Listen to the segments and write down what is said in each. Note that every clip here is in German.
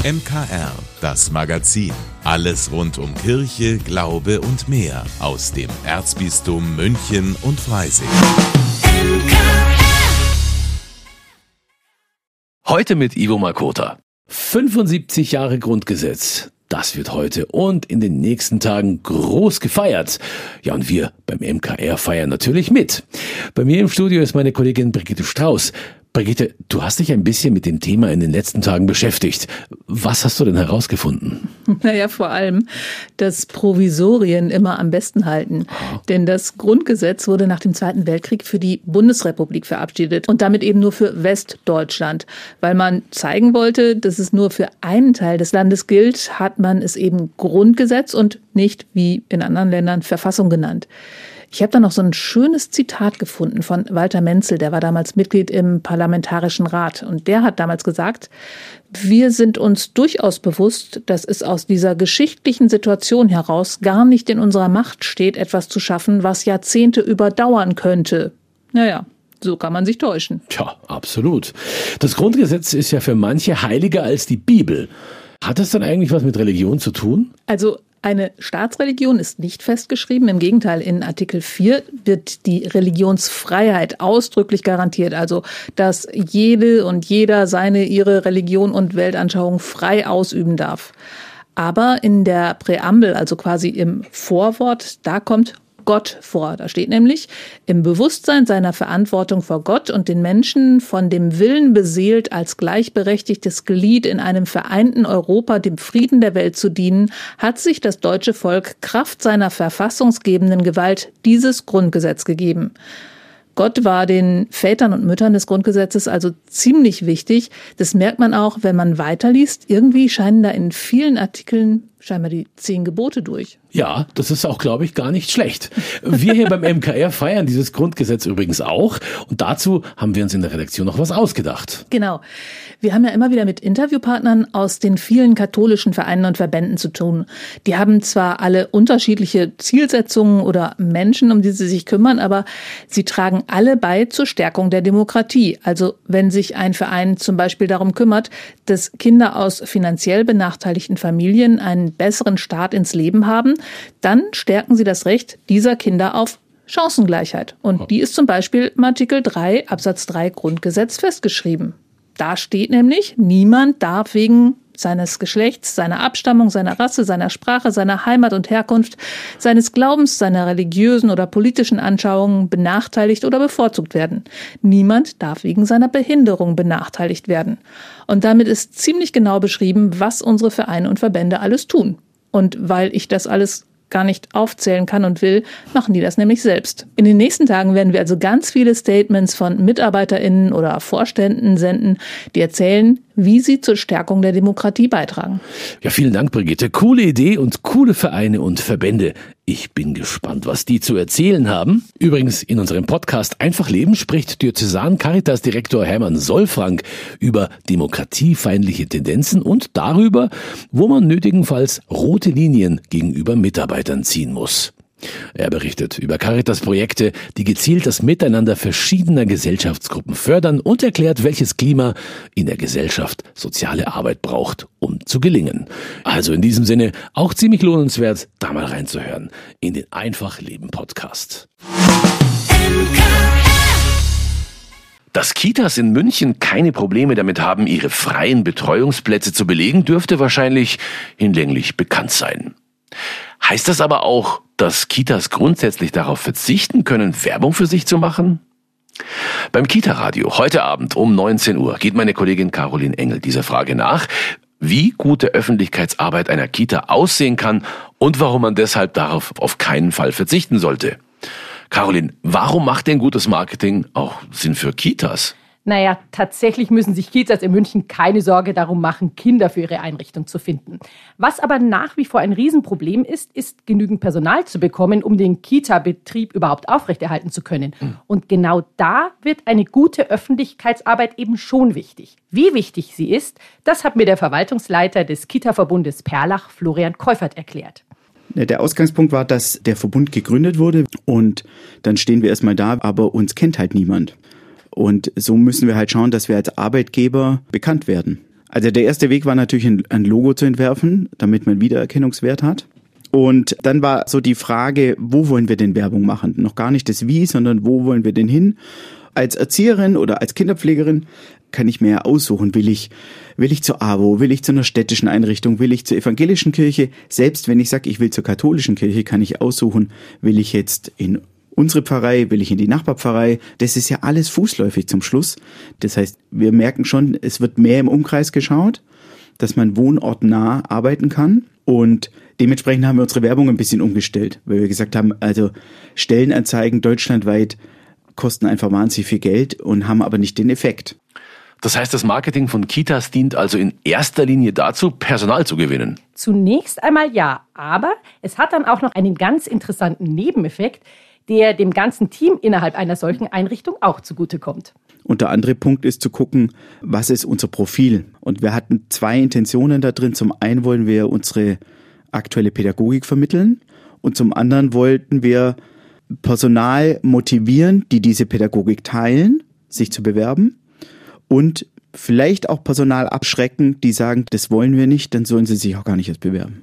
MKR, das Magazin. Alles rund um Kirche, Glaube und mehr aus dem Erzbistum München und Freising. Heute mit Ivo Makota. 75 Jahre Grundgesetz. Das wird heute und in den nächsten Tagen groß gefeiert. Ja, und wir beim MKR feiern natürlich mit. Bei mir im Studio ist meine Kollegin Brigitte Strauß. Brigitte, du hast dich ein bisschen mit dem Thema in den letzten Tagen beschäftigt. Was hast du denn herausgefunden? Naja, vor allem, dass Provisorien immer am besten halten. Denn das Grundgesetz wurde nach dem Zweiten Weltkrieg für die Bundesrepublik verabschiedet und damit eben nur für Westdeutschland. Weil man zeigen wollte, dass es nur für einen Teil des Landes gilt, hat man es eben Grundgesetz und nicht, wie in anderen Ländern, Verfassung genannt. Ich habe da noch so ein schönes Zitat gefunden von Walter Menzel, der war damals Mitglied im Parlamentarischen Rat. Und der hat damals gesagt, wir sind uns durchaus bewusst, dass es aus dieser geschichtlichen Situation heraus gar nicht in unserer Macht steht, etwas zu schaffen, was Jahrzehnte überdauern könnte. Naja, so kann man sich täuschen. Tja, absolut. Das Grundgesetz ist ja für manche heiliger als die Bibel. Hat das dann eigentlich was mit Religion zu tun? Also eine Staatsreligion ist nicht festgeschrieben. Im Gegenteil, in Artikel 4 wird die Religionsfreiheit ausdrücklich garantiert. Also, dass jede und jeder ihre Religion und Weltanschauung frei ausüben darf. Aber in der Präambel, also quasi im Vorwort, da kommt Gott vor. Da steht nämlich, im Bewusstsein seiner Verantwortung vor Gott und den Menschen von dem Willen beseelt, als gleichberechtigtes Glied in einem vereinten Europa dem Frieden der Welt zu dienen, hat sich das deutsche Volk Kraft seiner verfassungsgebenden Gewalt dieses Grundgesetz gegeben. Gott war den Vätern und Müttern des Grundgesetzes also ziemlich wichtig. Das merkt man auch, wenn man weiterliest. Irgendwie scheinen da in vielen Artikeln scheinbar die 10 Gebote durch. Ja, das ist auch, glaube ich, gar nicht schlecht. Wir hier beim MKR feiern dieses Grundgesetz übrigens auch. Und dazu haben wir uns in der Redaktion noch was ausgedacht. Genau. Wir haben ja immer wieder mit Interviewpartnern aus den vielen katholischen Vereinen und Verbänden zu tun. Die haben zwar alle unterschiedliche Zielsetzungen oder Menschen, um die sie sich kümmern, aber sie tragen alle bei zur Stärkung der Demokratie. Also wenn sich ein Verein zum Beispiel darum kümmert, dass Kinder aus finanziell benachteiligten Familien einen besseren Start ins Leben haben, dann stärken sie das Recht dieser Kinder auf Chancengleichheit. Und die ist zum Beispiel im Artikel 3 Absatz 3 Grundgesetz festgeschrieben. Da steht nämlich, niemand darf wegen seines Geschlechts, seiner Abstammung, seiner Rasse, seiner Sprache, seiner Heimat und Herkunft, seines Glaubens, seiner religiösen oder politischen Anschauungen benachteiligt oder bevorzugt werden. Niemand darf wegen seiner Behinderung benachteiligt werden. Und damit ist ziemlich genau beschrieben, was unsere Vereine und Verbände alles tun. Und weil ich das alles gar nicht aufzählen kann und will, machen die das nämlich selbst. In den nächsten Tagen werden wir also ganz viele Statements von MitarbeiterInnen oder Vorständen senden, die erzählen, wie sie zur Stärkung der Demokratie beitragen. Ja, vielen Dank, Brigitte. Coole Idee und coole Vereine und Verbände. Ich bin gespannt, was die zu erzählen haben. Übrigens, in unserem Podcast Einfach Leben spricht Diözesan-Caritas-Direktor Hermann Solfrank über demokratiefeindliche Tendenzen und darüber, wo man nötigenfalls rote Linien gegenüber Mitarbeitern ziehen muss. Er berichtet über Caritas-Projekte, die gezielt das Miteinander verschiedener Gesellschaftsgruppen fördern und erklärt, welches Klima in der Gesellschaft soziale Arbeit braucht, um zu gelingen. Also in diesem Sinne auch ziemlich lohnenswert, da mal reinzuhören in den Einfach Leben Podcast. Dass Kitas in München keine Probleme damit haben, ihre freien Betreuungsplätze zu belegen, dürfte wahrscheinlich hinlänglich bekannt sein. Heißt das aber auch, dass Kitas grundsätzlich darauf verzichten können, Werbung für sich zu machen? Beim Kita-Radio heute Abend um 19 Uhr geht meine Kollegin Caroline Engel dieser Frage nach, wie gute Öffentlichkeitsarbeit einer Kita aussehen kann und warum man deshalb darauf auf keinen Fall verzichten sollte. Caroline, warum macht denn gutes Marketing auch Sinn für Kitas? Naja, tatsächlich müssen sich Kitas in München keine Sorge darum machen, Kinder für ihre Einrichtung zu finden. Was aber nach wie vor ein Riesenproblem ist genügend Personal zu bekommen, um den Kita-Betrieb überhaupt aufrechterhalten zu können. Und genau da wird eine gute Öffentlichkeitsarbeit eben schon wichtig. Wie wichtig sie ist, das hat mir der Verwaltungsleiter des Kita-Verbundes Perlach, Florian Keufert, erklärt. Der Ausgangspunkt war, dass der Verbund gegründet wurde und dann stehen wir erstmal da, aber uns kennt halt niemand. Und so müssen wir halt schauen, dass wir als Arbeitgeber bekannt werden. Also der erste Weg war natürlich ein Logo zu entwerfen, damit man Wiedererkennungswert hat. Und dann war so die Frage, wo wollen wir denn Werbung machen? Noch gar nicht das Wie, sondern wo wollen wir denn hin? Als Erzieherin oder als Kinderpflegerin kann ich mir ja aussuchen, will ich zur AWO, will ich zu einer städtischen Einrichtung, will ich zur evangelischen Kirche? Selbst wenn ich sage, ich will zur katholischen Kirche, kann ich aussuchen, will ich jetzt in unsere Pfarrei, will ich in die Nachbarpfarrei? Das ist ja alles fußläufig zum Schluss. Das heißt, wir merken schon, es wird mehr im Umkreis geschaut, dass man wohnortnah arbeiten kann. Und dementsprechend haben wir unsere Werbung ein bisschen umgestellt, weil wir gesagt haben, also Stellenanzeigen deutschlandweit kosten einfach wahnsinnig viel Geld und haben aber nicht den Effekt. Das heißt, das Marketing von Kitas dient also in erster Linie dazu, Personal zu gewinnen. Zunächst einmal ja, aber es hat dann auch noch einen ganz interessanten Nebeneffekt, der dem ganzen Team innerhalb einer solchen Einrichtung auch zugutekommt. Und der andere Punkt ist zu gucken, was ist unser Profil? Und wir hatten 2 Intentionen da drin. Zum einen wollen wir unsere aktuelle Pädagogik vermitteln und zum anderen wollten wir Personal motivieren, die diese Pädagogik teilen, sich zu bewerben und vielleicht auch Personal abschrecken, die sagen, das wollen wir nicht, dann sollen sie sich auch gar nicht erst bewerben.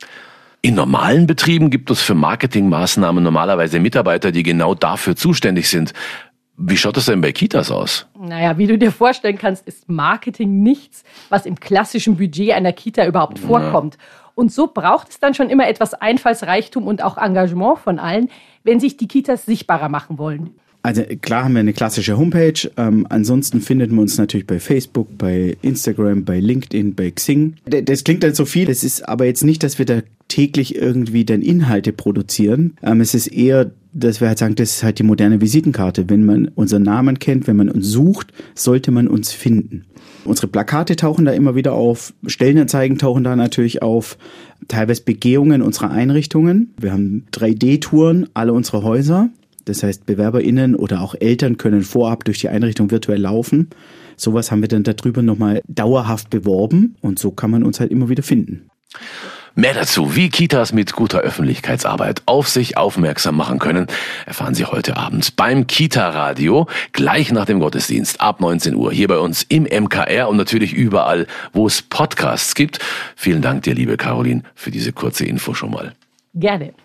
In normalen Betrieben gibt es für Marketingmaßnahmen normalerweise Mitarbeiter, die genau dafür zuständig sind. Wie schaut das denn bei Kitas aus? Naja, wie du dir vorstellen kannst, ist Marketing nichts, was im klassischen Budget einer Kita überhaupt vorkommt. Und so braucht es dann schon immer etwas Einfallsreichtum und auch Engagement von allen, wenn sich die Kitas sichtbarer machen wollen. Also klar haben wir eine klassische Homepage, ansonsten findet man uns natürlich bei Facebook, bei Instagram, bei LinkedIn, bei Xing. Das klingt dann so viel, es ist aber jetzt nicht, dass wir da täglich irgendwie dann Inhalte produzieren. Es ist eher, dass wir halt sagen, das ist halt die moderne Visitenkarte. Wenn man unseren Namen kennt, wenn man uns sucht, sollte man uns finden. Unsere Plakate tauchen da immer wieder auf, Stellenanzeigen tauchen da natürlich auf, teilweise Begehungen unserer Einrichtungen. Wir haben 3D-Touren aller unserer Häuser. Das heißt, BewerberInnen oder auch Eltern können vorab durch die Einrichtung virtuell laufen. Sowas haben wir dann darüber nochmal dauerhaft beworben und so kann man uns halt immer wieder finden. Mehr dazu, wie Kitas mit guter Öffentlichkeitsarbeit auf sich aufmerksam machen können, erfahren Sie heute Abend beim Kita-Radio, gleich nach dem Gottesdienst ab 19 Uhr hier bei uns im MKR und natürlich überall, wo es Podcasts gibt. Vielen Dank dir, liebe Caroline, für diese kurze Info schon mal. Gerne.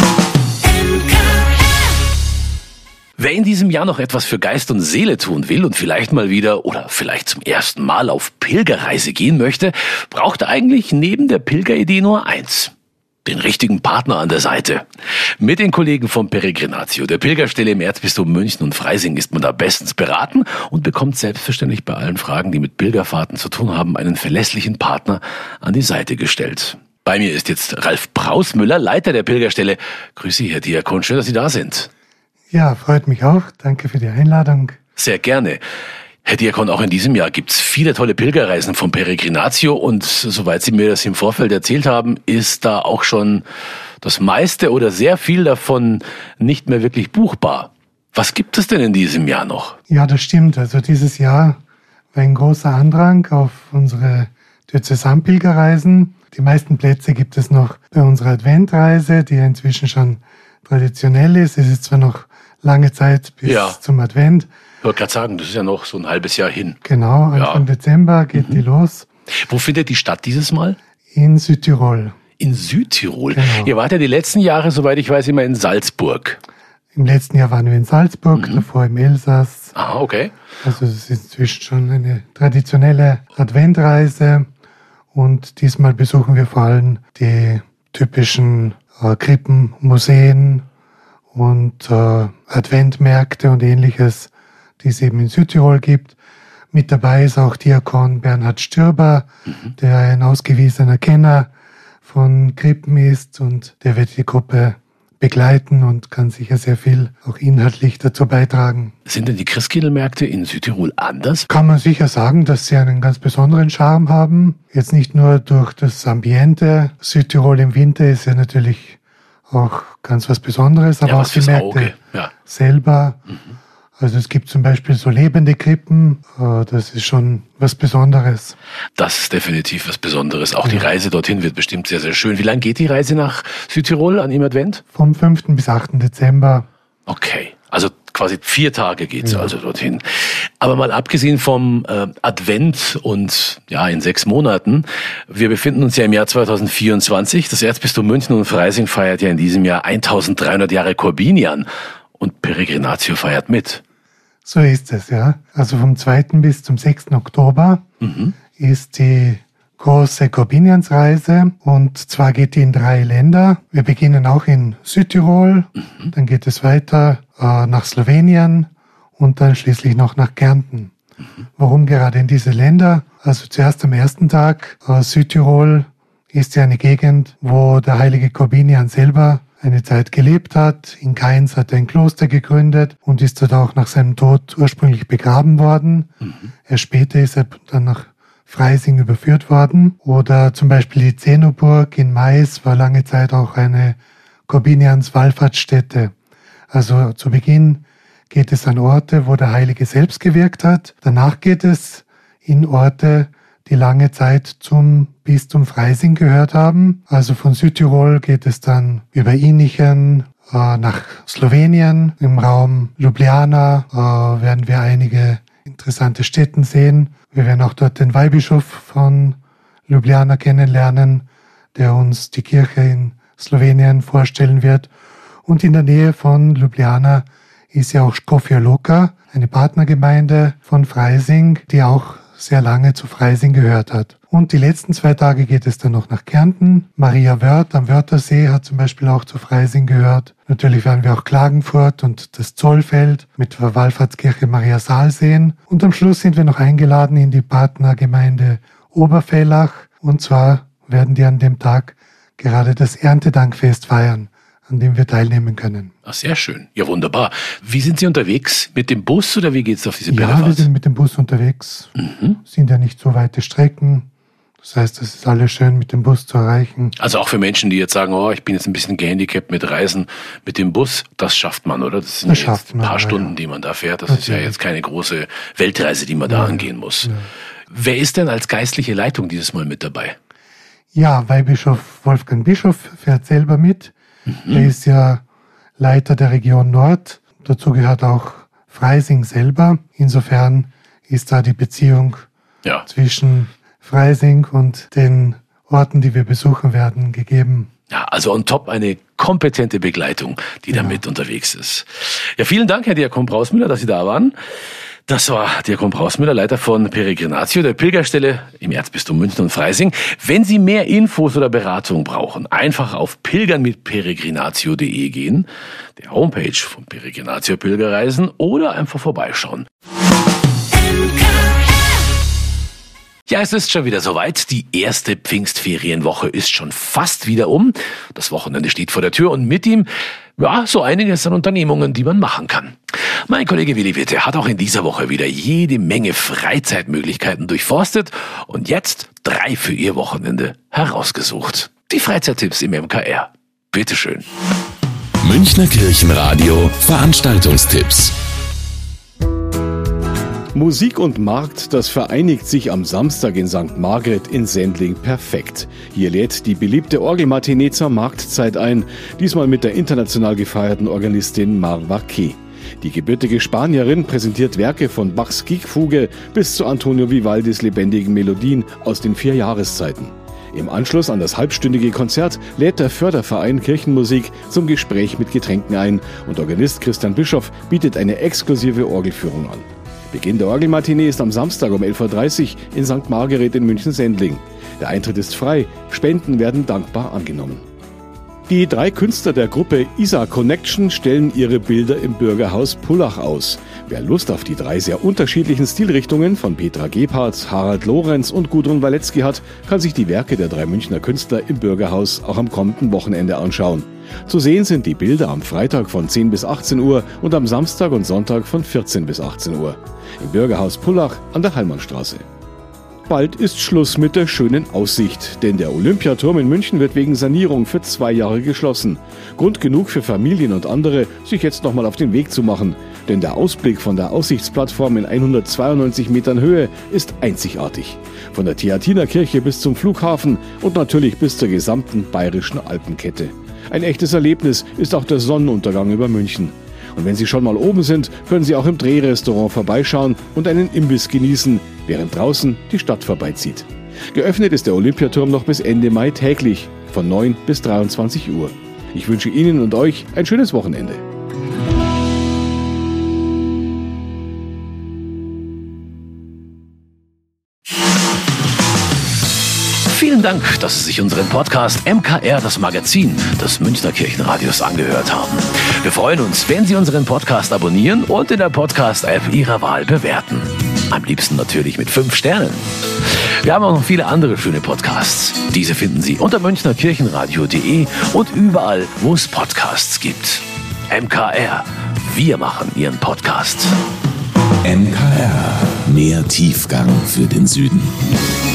Wer in diesem Jahr noch etwas für Geist und Seele tun will und vielleicht mal wieder oder vielleicht zum ersten Mal auf Pilgerreise gehen möchte, braucht eigentlich neben der Pilgeridee nur eins: den richtigen Partner an der Seite. Mit den Kollegen vom Peregrinatio, der Pilgerstelle im Erzbistum München und Freising, ist man da bestens beraten und bekommt selbstverständlich bei allen Fragen, die mit Pilgerfahrten zu tun haben, einen verlässlichen Partner an die Seite gestellt. Bei mir ist jetzt Ralf Brausmüller, Leiter der Pilgerstelle. Grüß Sie, Herr Diakon, schön, dass Sie da sind. Ja, freut mich auch. Danke für die Einladung. Sehr gerne. Herr Diakon, auch in diesem Jahr gibt's viele tolle Pilgerreisen vom Peregrinatio und soweit Sie mir das im Vorfeld erzählt haben, ist da auch schon das meiste oder sehr viel davon nicht mehr wirklich buchbar. Was gibt es denn in diesem Jahr noch? Ja, das stimmt. Also dieses Jahr war ein großer Andrang auf unsere Diözesanpilgerreisen. Die meisten Plätze gibt es noch bei unserer Adventreise, die ja inzwischen schon traditionell ist. Es ist zwar noch lange Zeit bis zum Advent. Ich wollte gerade sagen, das ist ja noch so ein halbes Jahr hin. Genau, Anfang Dezember geht die los. Wo findet die statt dieses Mal? In Südtirol. In Südtirol? Genau. Ihr wart ja die letzten Jahre, soweit ich weiß, immer in Salzburg. Im letzten Jahr waren wir in Salzburg, davor im Elsass. Ah, okay. Also es ist inzwischen schon eine traditionelle Adventreise. Und diesmal besuchen wir vor allem die typischen Krippen, Museen und Adventmärkte und Ähnliches, die es eben in Südtirol gibt. Mit dabei ist auch Diakon Bernhard Stürber, der ein ausgewiesener Kenner von Krippen ist und der wird die Gruppe begleiten und kann sicher sehr viel auch inhaltlich dazu beitragen. Sind denn die Christkindlmärkte in Südtirol anders? Kann man sicher sagen, dass sie einen ganz besonderen Charme haben. Jetzt nicht nur durch das Ambiente. Südtirol im Winter ist ja natürlich auch ganz was Besonderes, aber auch die Märkte selber. Also es gibt zum Beispiel so lebende Krippen, das ist schon was Besonderes. Das ist definitiv was Besonderes. Auch die Reise dorthin wird bestimmt sehr, sehr schön. Wie lange geht die Reise nach Südtirol an im Advent? Vom 5. bis 8. Dezember. Okay, also quasi 4 Tage geht's also dorthin. Aber mal abgesehen vom Advent und in 6 Monaten, wir befinden uns ja im Jahr 2024. Das Erzbistum München und Freising feiert ja in diesem Jahr 1300 Jahre Korbinian und Peregrinatio feiert mit. So ist es, ja. Also vom 2. bis zum 6. Oktober ist die große Korbiniansreise, und zwar geht die in 3 Länder. Wir beginnen auch in Südtirol, dann geht es weiter nach Slowenien und dann schließlich noch nach Kärnten. Warum gerade in diese Länder? Also zuerst am ersten Tag, Südtirol ist ja eine Gegend, wo der heilige Korbinian selber eine Zeit gelebt hat. In Kainz hat er ein Kloster gegründet und ist dort auch nach seinem Tod ursprünglich begraben worden. Erst später ist er dann nach Freising überführt worden. Oder zum Beispiel die Zenoburg in Mais war lange Zeit auch eine Korbinians-Wallfahrtsstätte. Also zu Beginn geht es an Orte, wo der Heilige selbst gewirkt hat. Danach geht es in Orte, die lange Zeit zum Bistum Freising gehört haben. Also von Südtirol geht es dann über Inichen nach Slowenien. Im Raum Ljubljana werden wir einige interessante Stätten sehen. Wir werden auch dort den Weihbischof von Ljubljana kennenlernen, der uns die Kirche in Slowenien vorstellen wird. Und in der Nähe von Ljubljana ist ja auch Škofja Loka, eine Partnergemeinde von Freising, die auch sehr lange zu Freising gehört hat. Und die letzten 2 Tage geht es dann noch nach Kärnten. Maria Wörth am Wörthersee hat zum Beispiel auch zu Freising gehört. Natürlich werden wir auch Klagenfurt und das Zollfeld mit der Wallfahrtskirche Maria Saal sehen. Und am Schluss sind wir noch eingeladen in die Partnergemeinde Oberfellach. Und zwar werden die an dem Tag gerade das Erntedankfest feiern, an dem wir teilnehmen können. Ach, sehr schön. Ja, wunderbar. Wie sind Sie unterwegs? Mit dem Bus oder wie geht's auf diese Pilgerfahrt? Ja, wir sind mit dem Bus unterwegs. Sind ja nicht so weite Strecken. Das heißt, es ist alles schön mit dem Bus zu erreichen. Also auch für Menschen, die jetzt sagen, ich bin jetzt ein bisschen gehandicapt mit Reisen mit dem Bus, das schafft man, oder? Das sind jetzt ein paar Stunden, die man da fährt. Das ist ja jetzt keine große Weltreise, die man da angehen muss. Ja. Wer ist denn als geistliche Leitung dieses Mal mit dabei? Ja, Weihbischof Wolfgang Bischof fährt selber mit. Er ist ja Leiter der Region Nord. Dazu gehört auch Freising selber. Insofern ist da die Beziehung zwischen Freising und den Orten, die wir besuchen werden, gegeben. Ja, also on top eine kompetente Begleitung, die da mit unterwegs ist. Ja, vielen Dank, Herr Diakon Brausmüller, dass Sie da waren. Das war Diakon Brausmüller, Leiter von Peregrinatio, der Pilgerstelle im Erzbistum München und Freising. Wenn Sie mehr Infos oder Beratung brauchen, einfach auf pilgernmitperegrinatio.de gehen, der Homepage von Peregrinatio Pilgerreisen, oder einfach vorbeischauen. Ja, es ist schon wieder soweit. Die erste Pfingstferienwoche ist schon fast wieder um. Das Wochenende steht vor der Tür und mit ihm, so einiges an Unternehmungen, die man machen kann. Mein Kollege Willi Witte hat auch in dieser Woche wieder jede Menge Freizeitmöglichkeiten durchforstet und jetzt 3 für Ihr Wochenende herausgesucht. Die Freizeittipps im MKR. Bitteschön. Münchner Kirchenradio Veranstaltungstipps. Musik und Markt, das vereinigt sich am Samstag in St. Margret in Sendling perfekt. Hier lädt die beliebte Orgelmatinee zur Marktzeit ein, diesmal mit der international gefeierten Organistin Marva Key. Die gebürtige Spanierin präsentiert Werke von Bachs Gigfuge bis zu Antonio Vivaldis lebendigen Melodien aus den 4 Jahreszeiten. Im Anschluss an das halbstündige Konzert lädt der Förderverein Kirchenmusik zum Gespräch mit Getränken ein und Organist Christian Bischof bietet eine exklusive Orgelführung an. Beginn der Orgelmatinee ist am Samstag um 11.30 Uhr in St. Margret in München-Sendling. Der Eintritt ist frei, Spenden werden dankbar angenommen. Die 3 Künstler der Gruppe Isa Connection stellen ihre Bilder im Bürgerhaus Pullach aus. Wer Lust auf die 3 sehr unterschiedlichen Stilrichtungen von Petra Gebhardt, Harald Lorenz und Gudrun Waletzki hat, kann sich die Werke der 3 Münchner Künstler im Bürgerhaus auch am kommenden Wochenende anschauen. Zu sehen sind die Bilder am Freitag von 10 bis 18 Uhr und am Samstag und Sonntag von 14 bis 18 Uhr. Im Bürgerhaus Pullach an der Hallmannstraße. Bald ist Schluss mit der schönen Aussicht, denn der Olympiaturm in München wird wegen Sanierung für 2 Jahre geschlossen. Grund genug für Familien und andere, sich jetzt nochmal auf den Weg zu machen, denn der Ausblick von der Aussichtsplattform in 192 Metern Höhe ist einzigartig. Von der Theatinerkirche bis zum Flughafen und natürlich bis zur gesamten bayerischen Alpenkette. Ein echtes Erlebnis ist auch der Sonnenuntergang über München. Und wenn Sie schon mal oben sind, können Sie auch im Drehrestaurant vorbeischauen und einen Imbiss genießen, während draußen die Stadt vorbeizieht. Geöffnet ist der Olympiaturm noch bis Ende Mai täglich, von 9 bis 23 Uhr. Ich wünsche Ihnen und euch ein schönes Wochenende. Vielen Dank, dass Sie sich unseren Podcast MKR, das Magazin des Münchner Kirchenradios, angehört haben. Wir freuen uns, wenn Sie unseren Podcast abonnieren und in der Podcast-App Ihrer Wahl bewerten. Am liebsten natürlich mit 5 Sternen. Wir haben auch noch viele andere schöne Podcasts. Diese finden Sie unter münchnerkirchenradio.de und überall, wo es Podcasts gibt. MKR, wir machen Ihren Podcast. MKR, mehr Tiefgang für den Süden.